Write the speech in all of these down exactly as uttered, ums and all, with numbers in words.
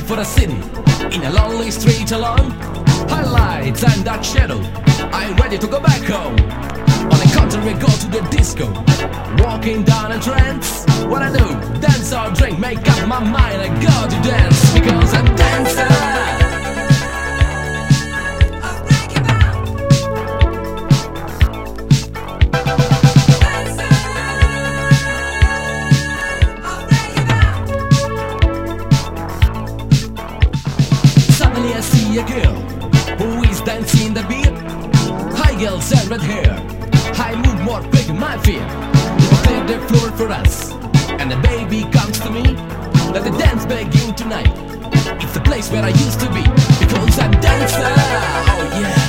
for the city, in a lonely street alone. Highlights and dark shadow, I'm ready to go back home. On the contrary, go to the disco, walking down a trance. What I do, dance or drink, make up my mind, I go to dance, because I'm dancer. I see a girl who is dancing the beat. High girls and red hair, I move more quick in my feet. Clear the floor for us, and the baby comes to me. Let the dance begin tonight. It's the place where I used to be, because I'm dancer. Oh yeah.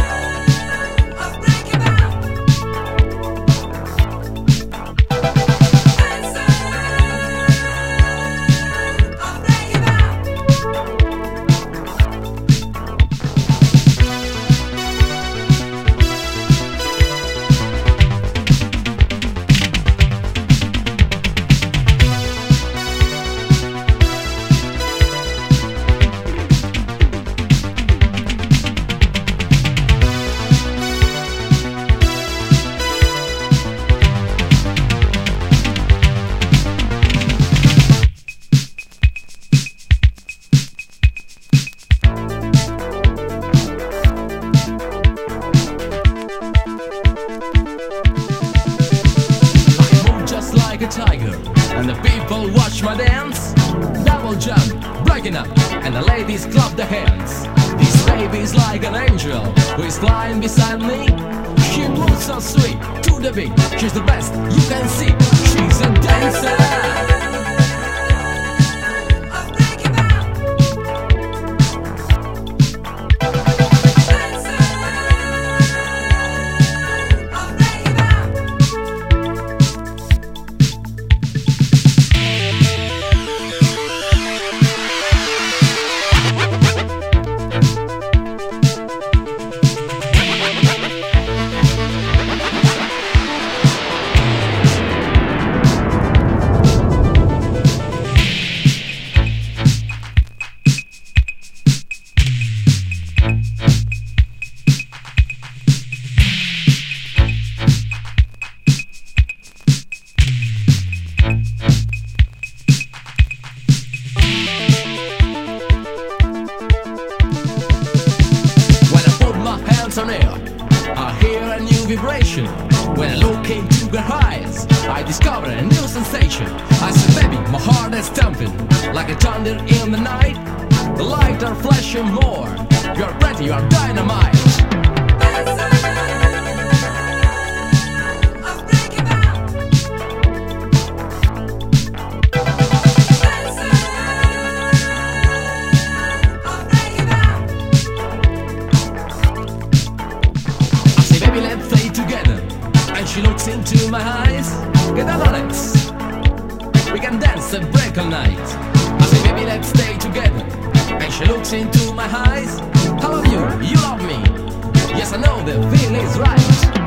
A tiger, and the people watch my dance. Double jump, breaking up, and the ladies clap their hands. This baby is like an angel who is flying beside me. She moves so sweet to the beat. She's the best you can see. She's a dancer. On air, I hear a new vibration. When I look into her eyes, I discover a new sensation. I say, baby, my heart is thumping like a thunder in the night. The lights are flashing more. You're ready, you're dynamite. Baby, let's play together. And she looks into my eyes. Get down on it. We can dance and break all night. I say, baby, let's stay together. And she looks into my eyes. I love you, you love me. Yes, I know the feeling's right.